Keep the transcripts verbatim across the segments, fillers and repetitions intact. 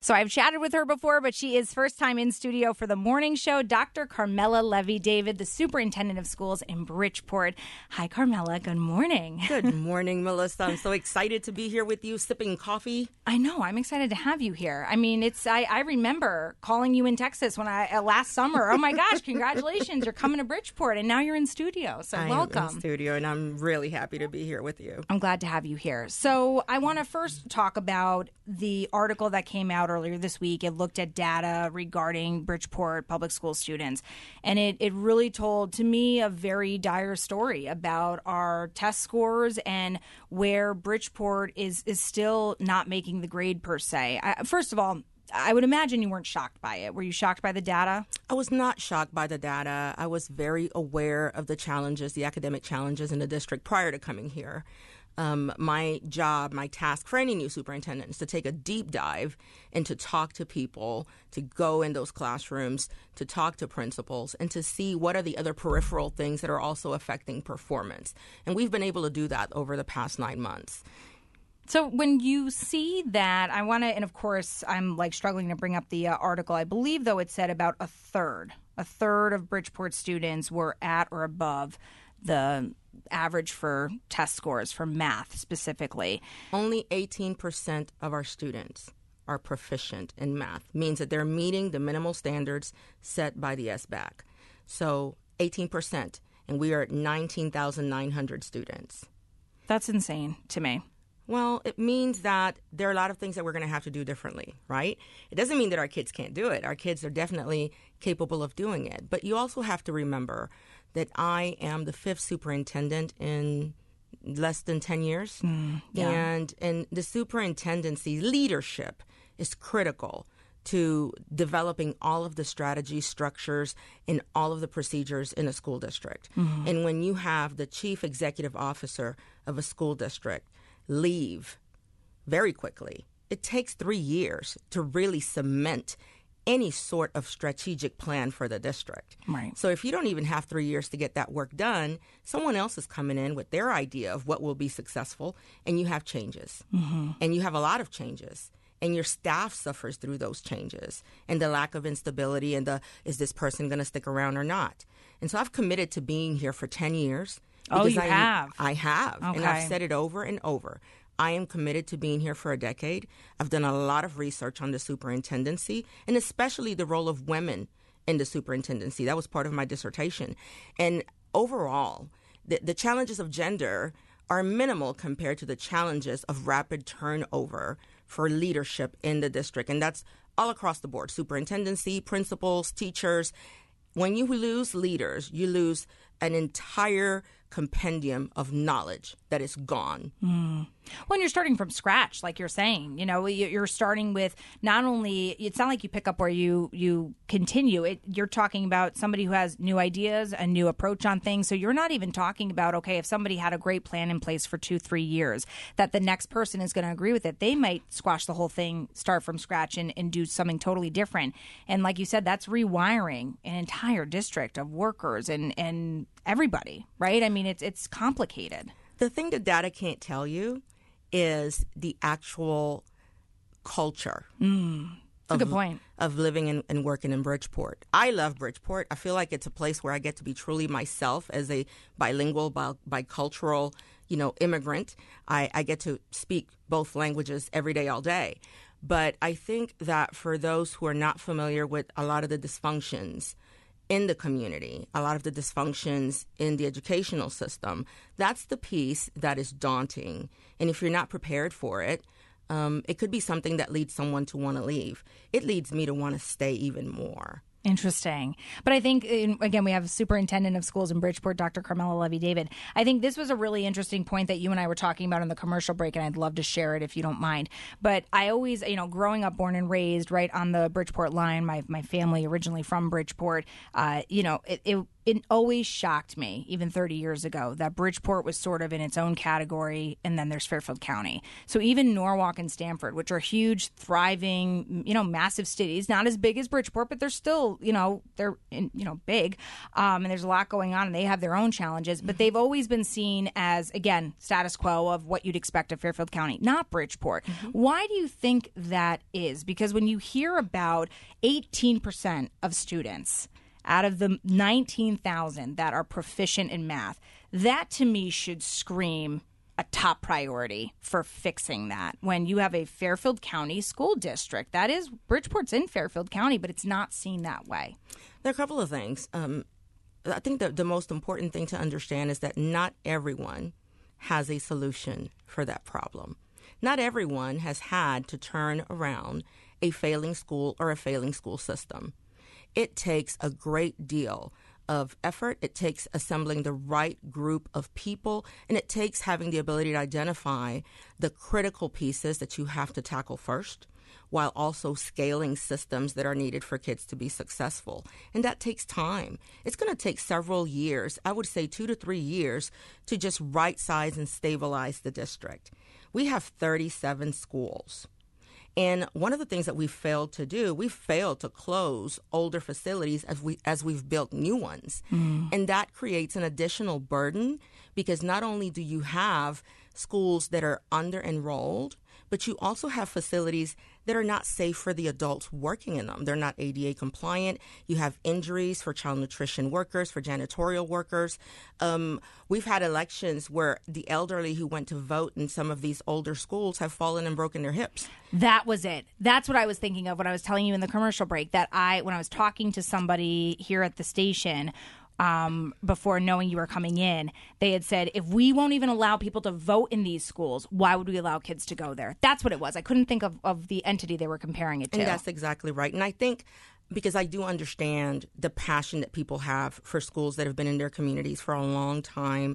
So I've chatted with her before, but she is first time in studio for the morning show. Doctor Carmela Levy-David, the superintendent of schools in Bridgeport. Hi, Carmela. Good morning. Good morning, Melissa. I'm so excited to be here with you, sipping coffee. I know. I'm excited to have you here. I mean, it's I, I remember calling you in Texas when I uh, last summer. Oh my gosh! Congratulations, you're coming to Bridgeport, and now you're in studio. So I welcome. am in studio, and I'm really happy to be here with you. I'm glad to have you here. So I want to first talk about the article that came out earlier this week. It looked at data regarding Bridgeport public school students, and it, it really told, to me, a very dire story about our test scores and where Bridgeport is, is still not making the grade per se. I, first of all, I would imagine you weren't shocked by it. Were you shocked by the data? I was not shocked by the data. I was very aware of the challenges, the academic challenges in the district prior to coming here. Um, my job, my task for any new superintendent is to take a deep dive and to talk to people, to go in those classrooms, to talk to principals, and to see what are the other peripheral things that are also affecting performance. And we've been able to do that over the past nine months. So when you see that, I want to, and of course, I'm like struggling to bring up the uh, article. I believe, though, it said about a third, a third of Bridgeport students were at or above the average for test scores for math specifically. Only eighteen percent of our students are proficient in math, means that they're meeting the minimal standards set by the S B A C. So eighteen percent, and we are at nineteen thousand nine hundred students. That's insane to me. Well, it means that there are a lot of things that we're going to have to do differently, right? It doesn't mean that our kids can't do it. Our kids are definitely capable of doing it. But you also have to remember that I am the fifth superintendent in less than ten years. Mm, yeah. And, and the superintendency leadership is critical to developing all of the strategy structures and all of the procedures in a school district. Mm-hmm. And when you have the chief executive officer of a school district leave very quickly, it takes three years to really cement any sort of strategic plan for the district. Right. So if you don't even have three years to get that work done, someone else is coming in with their idea of what will be successful, and you have changes. Mm-hmm. And you have a lot of changes. And your staff suffers through those changes and the lack of instability and the, is this person going to stick around or not? And so I've committed to being here for ten years. Oh, you I, have? I have. Okay. And I've said it over and over. I am committed to being here for a decade. I've done a lot of research on the superintendency and especially the role of women in the superintendency. That was part of my dissertation. And overall, the, the challenges of gender are minimal compared to the challenges of rapid turnover for leadership in the district. And that's all across the board, superintendency, principals, teachers. When you lose leaders, you lose an entire compendium of knowledge that is gone. Mm. When you're starting from scratch, like you're saying, you know, you're starting with not only, it's not like you pick up where you, you continue. It, you're talking about somebody who has new ideas, a new approach on things. So you're not even talking about, okay, if somebody had a great plan in place for two, three years, that the next person is going to agree with it. They might squash the whole thing, start from scratch and, and do something totally different. And like you said, that's rewiring an entire district of workers and, and everybody, right? I mean, it's it's complicated. The thing that data can't tell you is the actual culture. Mm, that's of, a good point. Of living and, and working in Bridgeport. I love Bridgeport. I feel like it's a place where I get to be truly myself as a bilingual, bi- bicultural, you know, immigrant. I, I get to speak both languages every day, all day. But I think that for those who are not familiar with a lot of the dysfunctions in the community, a lot of the dysfunctions in the educational system, that's the piece that is daunting. And if you're not prepared for it, um, it could be something that leads someone to want to leave. It leads me to want to stay even more. Interesting. But I think, again, we have Superintendent of Schools in Bridgeport, Doctor Carmela Levy-David. I think this was a really interesting point that you and I were talking about in the commercial break, and I'd love to share it if you don't mind. But I always, you know, growing up, born and raised right on the Bridgeport line, my my family originally from Bridgeport, uh, you know, it, it it always shocked me, even thirty years ago, that Bridgeport was sort of in its own category, and then there's Fairfield County. So even Norwalk and Stamford, which are huge, thriving, you know, massive cities, not as big as Bridgeport, but they're still, you know, they're, in, you know, big, um, and there's a lot going on, and they have their own challenges, but they've always been seen as, again, status quo of what you'd expect of Fairfield County, not Bridgeport. Mm-hmm. Why do you think that is? Because when you hear about eighteen percent of students out of the nineteen thousand that are proficient in math, that to me should scream a top priority for fixing that. When you have a Fairfield County school district, that is, Bridgeport's in Fairfield County, but it's not seen that way. There are a couple of things. Um, I think that the most important thing to understand is that not everyone has a solution for that problem. Not everyone has had to turn around a failing school or a failing school system. It takes a great deal of effort. It takes assembling the right group of people, and it takes having the ability to identify the critical pieces that you have to tackle first, while also scaling systems that are needed for kids to be successful. And that takes time. It's going to take several years, I would say two to three years, to just right size and stabilize the district. We have thirty-seven schools. And one of the things that we failed to do, we failed to close older facilities as we as we've built new ones. Mm. And that creates an additional burden, because not only do you have schools that are under enrolled, but you also have facilities that are not safe for the adults working in them. They're not A D A compliant. You have injuries for child nutrition workers, for janitorial workers. Um, we've had elections where the elderly who went to vote in some of these older schools have fallen and broken their hips. That was it. That's what I was thinking of when I was telling you in the commercial break, that I, when I was talking to somebody here at the station, Um, before knowing you were coming in, they had said, if we won't even allow people to vote in these schools, why would we allow kids to go there? That's what it was. I couldn't think of, of the entity they were comparing it to. And that's exactly right. And I think, because I do understand the passion that people have for schools that have been in their communities for a long time,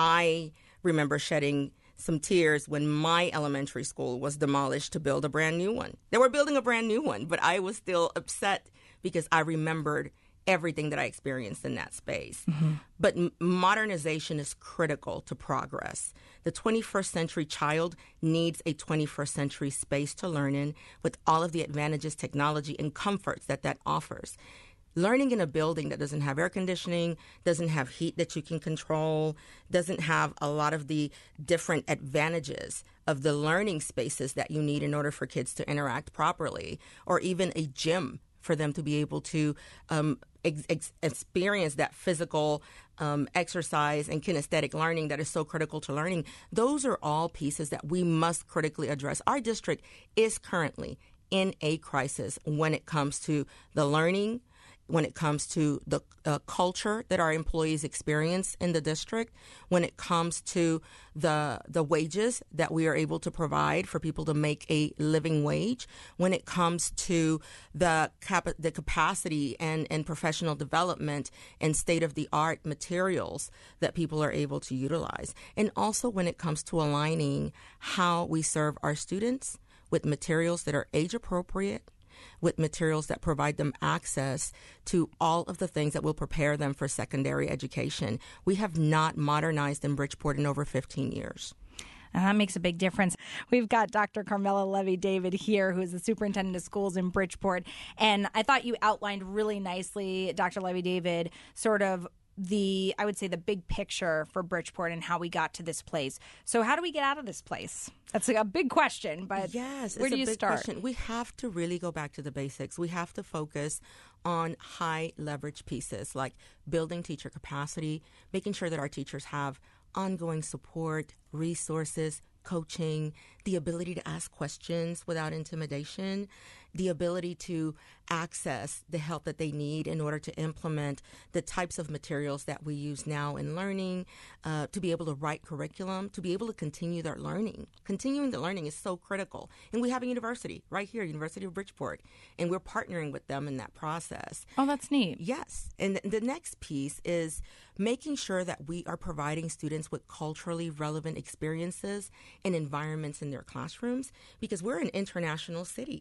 I remember shedding some tears when my elementary school was demolished to build a brand new one. They were building a brand new one, but I was still upset because I remembered everything that I experienced in that space. Mm-hmm. But m- modernization is critical to progress. The twenty-first century child needs a twenty-first century space to learn in, with all of the advantages, technology, and comforts that that offers. Learning in a building that doesn't have air conditioning, doesn't have heat that you can control, doesn't have a lot of the different advantages of the learning spaces that you need in order for kids to interact properly, or even a gym for them to be able to um, ex- ex- experience that physical um, exercise and kinesthetic learning that is so critical to learning. Those are all pieces that we must critically address. Our district is currently in a crisis when it comes to the learning, when it comes to the uh, culture that our employees experience in the district, when it comes to the the wages that we are able to provide for people to make a living wage, when it comes to the cap- the capacity and, and professional development and state-of-the-art materials that people are able to utilize, and also when it comes to aligning how we serve our students with materials that are age-appropriate, with materials that provide them access to all of the things that will prepare them for secondary education. We have not modernized in Bridgeport in over fifteen years. And that makes a big difference. We've got Doctor Carmela Levy-David here, who is the superintendent of schools in Bridgeport. And I thought you outlined really nicely, Doctor Levy-David, sort of the, I would say, the big picture for Bridgeport and how we got to this place. So how do we get out of this place? That's a big question, but yes, where it's do you a big start? Question. We have to really go back to the basics. We have to focus on high leverage pieces like building teacher capacity, making sure that our teachers have ongoing support, resources, coaching, the ability to ask questions without intimidation, the ability to access the help that they need in order to implement the types of materials that we use now in learning, uh, to be able to write curriculum, to be able to continue their learning. Continuing the learning is so critical. And we have a university right here, University of Bridgeport, and we're partnering with them in that process. Oh, that's neat. Yes. And th- the next piece is making sure that we are providing students with culturally relevant experiences and environments in their classrooms, because we're an international city.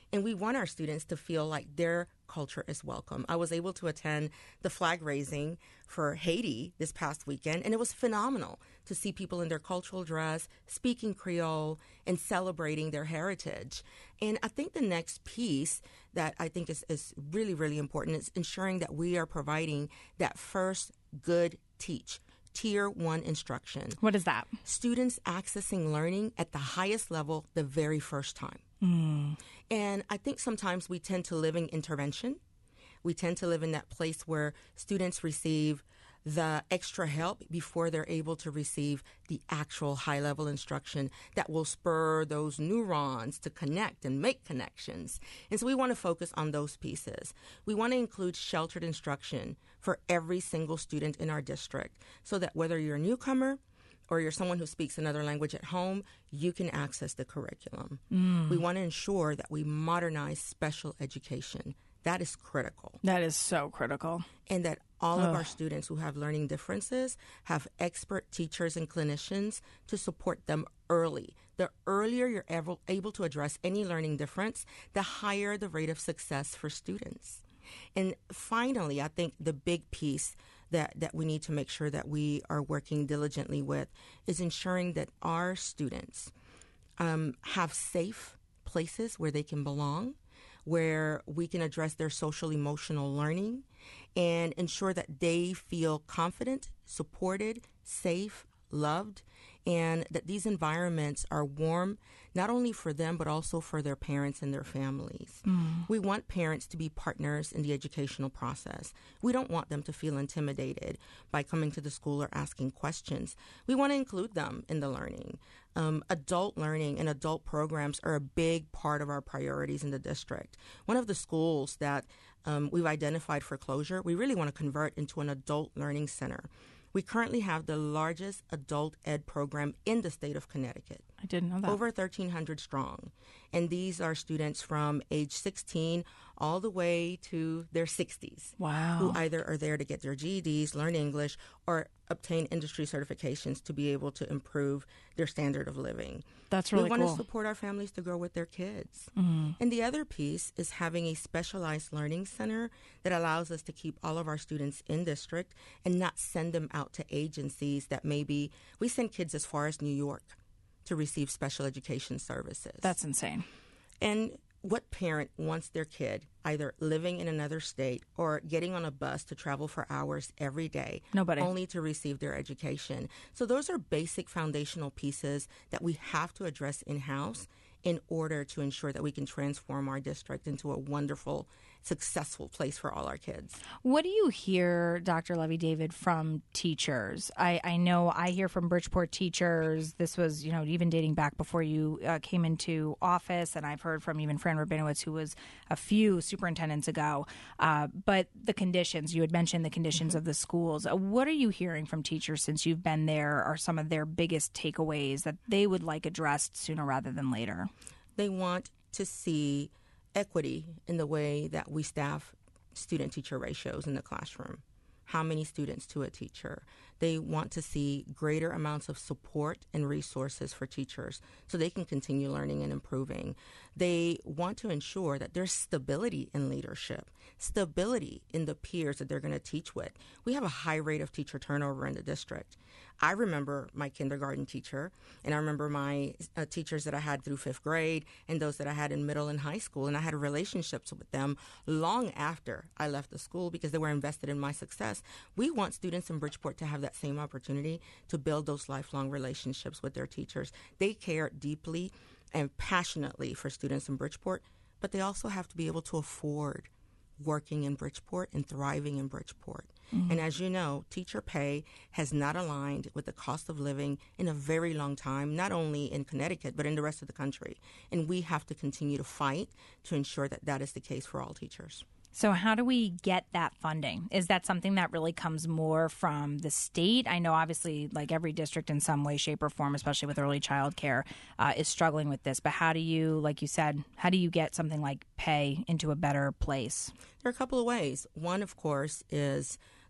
And we want our students to feel like their culture is welcome. I was able to attend the flag raising for Haiti this past weekend, and it was phenomenal to see people in their cultural dress, speaking Creole, and celebrating their heritage. And I think the next piece that I think is, is really, really important is ensuring that we are providing that first good teach. Tier one instruction. What is that? Students accessing learning at the highest level the very first time. Mm. And I think sometimes we tend to live in intervention. We tend to live in that place where students receive the extra help before they're able to receive the actual high-level instruction that will spur those neurons to connect and make connections. And so we want to focus on those pieces. We want to include sheltered instruction for every single student in our district so that whether you're a newcomer or you're someone who speaks another language at home, you can access the curriculum. Mm. We want to ensure that we modernize special education. That is critical. That is so critical. And that all Ugh. of our students who have learning differences have expert teachers and clinicians to support them early. The earlier you're able, able to address any learning difference, the higher the rate of success for students. And finally, I think the big piece that, that we need to make sure that we are working diligently with is ensuring that our students um, have safe places where they can belong, where we can address their social emotional learning and ensure that they feel confident, supported, safe, loved, and that these environments are warm, not only for them, but also for their parents and their families. Mm. We want parents to be partners in the educational process. We don't want them to feel intimidated by coming to the school or asking questions. We want to include them in the learning. Um, adult learning and adult programs are a big part of our priorities in the district. One of the schools that um, we've identified for closure, we really want to convert into an adult learning center. We currently have the largest adult ed program in the state of Connecticut. I didn't know that. Over thirteen hundred strong. And these are students from age sixteen all the way to their sixties. Wow. Who either are there to get their G E Ds, learn English, or obtain industry certifications to be able to improve their standard of living. That's really cool. We want to support our families to grow with their kids. Mm-hmm. And the other piece is having a specialized learning center that allows us to keep all of our students in district and not send them out to agencies that maybe we send kids as far as New York to receive special education services. That's insane. And what parent wants their kid either living in another state or getting on a bus to travel for hours every day? Nobody. Only to receive their education. So those are basic foundational pieces that we have to address in-house in order to ensure that we can transform our district into a wonderful, successful place for all our kids. What do you hear, Doctor Levy-David, from teachers? I, I know I hear from Bridgeport teachers. This was, you know, even dating back before you uh, came into office, and I've heard from even Fran Rabinowitz, who was a few superintendents ago. Uh, but the conditions, you had mentioned the conditions mm-hmm. of the schools. Uh, what are you hearing from teachers since you've been there? Are some of their biggest takeaways that they would like addressed sooner rather than later? They want to see equity in the way that we staff student-teacher ratios in the classroom. How many students to a teacher? They want to see greater amounts of support and resources for teachers so they can continue learning and improving. They want to ensure that there's stability in leadership, stability in the peers that they're going to teach with. We have a high rate of teacher turnover in the district. I remember my kindergarten teacher, and I remember my uh, teachers that I had through fifth grade and those that I had in middle and high school, and I had relationships with them long after I left the school because they were invested in my success. We want students in Bridgeport to have that same opportunity to build those lifelong relationships with their teachers. They care deeply and passionately for students in Bridgeport, but they also have to be able to afford working in Bridgeport and thriving in Bridgeport. Mm-hmm. And as you know, teacher pay has not aligned with the cost of living in a very long time, not only in Connecticut, but in the rest of the country. And we have to continue to fight to ensure that that is the case for all teachers. So how do we get that funding? Is that something that really comes more from the state? I know obviously like every district in some way, shape, or form, especially with early child care, uh, is struggling with this. But how do you, like you said, how do you get something like pay into a better place? There are a couple of ways. One, of course, is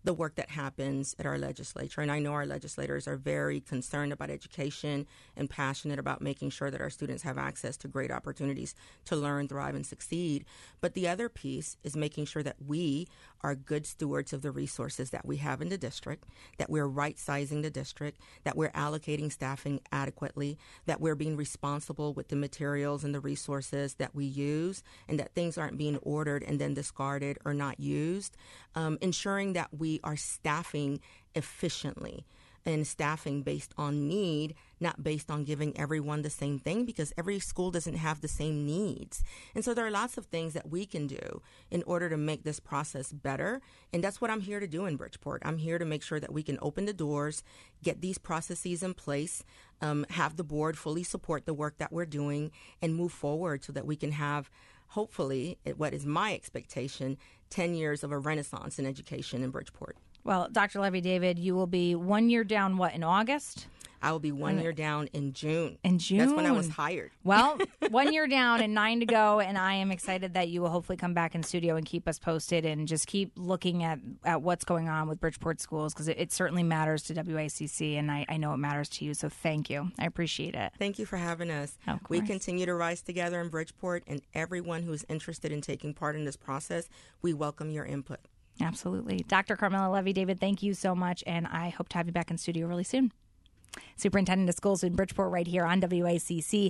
the work that happens at our legislature. And I know our legislators are very concerned about education and passionate about making sure that our students have access to great opportunities to learn, thrive, and succeed. But the other piece is making sure that we are good stewards of the resources that we have in the district, that we're right-sizing the district, that we're allocating staffing adequately, that we're being responsible with the materials and the resources that we use, and that things aren't being ordered and then discarded or not used, um, ensuring that we are staffing efficiently and staffing based on need, not based on giving everyone the same thing, because every school doesn't have the same needs. And so there are lots of things that we can do in order to make this process better. And that's what I'm here to do in Bridgeport. I'm here to make sure that we can open the doors, get these processes in place, um, have the board fully support the work that we're doing, and move forward so that we can have, hopefully, what is my expectation, ten years of a renaissance in education in Bridgeport. Well, Doctor Levy David, you will be one year down, what, in August? I will be one year down in June. In June? That's when I was hired. Well, one year down and nine to go, and I am excited that you will hopefully come back in studio and keep us posted and just keep looking at, at what's going on with Bridgeport schools, because it, it certainly matters to W A C C, and I, I know it matters to you, so thank you. I appreciate it. Thank you for having us. Of We course. continue to rise together in Bridgeport, and everyone who is interested in taking part in this process, we welcome your input. Absolutely. Doctor Carmela Levy David, thank you so much, and I hope to have you back in studio really soon. Superintendent of Schools in Bridgeport right here on W A C C.